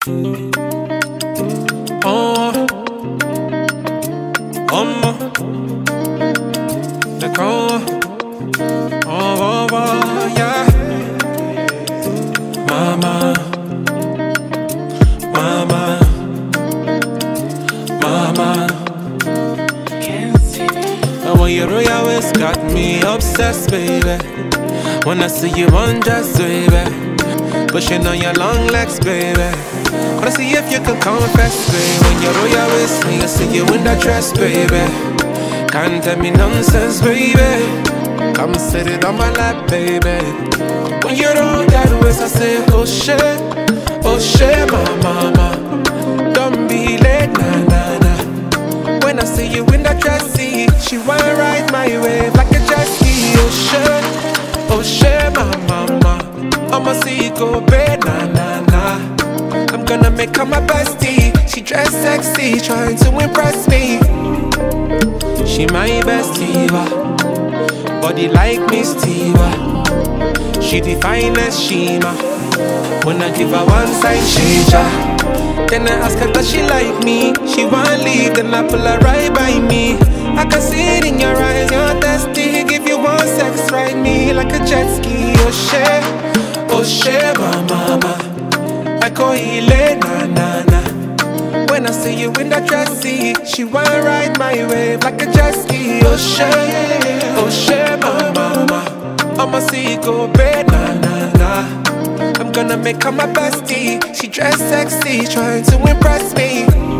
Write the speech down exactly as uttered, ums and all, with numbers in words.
Oh, oh, the crown. Oh, oh, oh, yeah. Mama, mama, mama. I want your royal waist got me obsessed, baby. When I see you undressed, baby, pushing on your long legs, baby. Wanna see if you can confess, baby. When you're royal waist, me I see you in that dress, baby. Can't tell me nonsense, baby. Come sit it on my lap, baby. When you're on that waist, I say, oh shit, oh shit, my mama. Don't be late, nah, nah, nah. When I see you in that dress, see, she wanna ride my wave like a jet ski. Oh shit, oh shit, my mama. I'ma see you go bad, nah, nah, nah. I'm gonna make her my bestie. She dressed sexy, trying to impress me. She my bestie, body like Miss Tiva. She the finest Shima. When I give her one side, she ja. Then I ask her does she like me. She won't leave, then I pull her right by me. I can see it in your eyes, you're thirsty. Give you one sex, ride me like a jet ski. Oh shit, oh shit, my mama. I call Ile, na na na. When I see you in that dress, see, she wanna ride my wave like a jet ski. Oh shit, oh shit, my mama. I'ma see you go bad, na na na. I'm gonna make her my bestie. She dressed sexy, trying to impress me.